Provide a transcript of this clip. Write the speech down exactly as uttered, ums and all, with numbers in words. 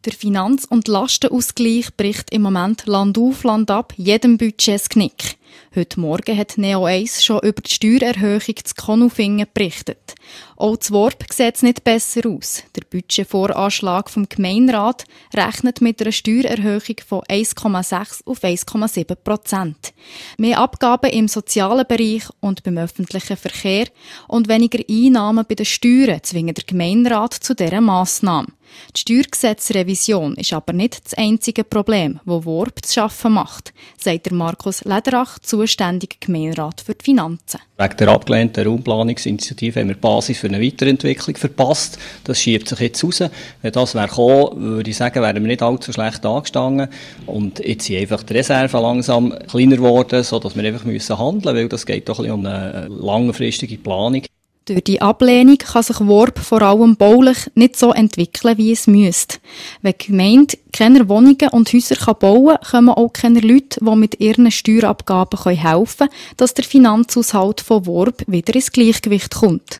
Der Finanz- und Lastenausgleich bricht im Moment Land auf, Land ab, jedem Budget das Knick. Heute Morgen hat Neo eins schon über die Steuererhöhung zu Konufingen berichtet. Auch das W O R P sieht es nicht besser aus. Der Budgetvoranschlag vom Gemeinderat rechnet mit einer Steuererhöhung von eins Komma sechs auf eins Komma sieben Prozent. Mehr Abgaben im sozialen Bereich und beim öffentlichen Verkehr und weniger Einnahmen bei den Steuern zwingen der Gemeinderat zu dieser Massnahme. Die Steuergesetzrevision ist aber nicht das einzige Problem, das W O R P zu schaffen macht, sagt der Markus Lederach, zuständiger Gemeinderat für die Finanzen. Wegen der abgelehnten Raumplanungsinitiative haben wir die Basis für eine Weiterentwicklung verpasst. Das schiebt sich jetzt raus. Wenn das wäre gekommen, würde ich sagen, wären wir nicht allzu schlecht angestanden. Und jetzt sind einfach die Reserven langsam kleiner geworden, sodass wir einfach müssen handeln müssen, weil das geht doch ein bisschen um eine langfristige Planung. Durch die Ablehnung kann sich W O R P vor allem baulich nicht so entwickeln, wie es müsste. Wenn die Gemeinde keine Wohnungen und Häuser bauen kann, kommen auch keine Leute, die mit ihren Steuerabgaben helfen können, dass der Finanzhaushalt von W O R P wieder ins Gleichgewicht kommt.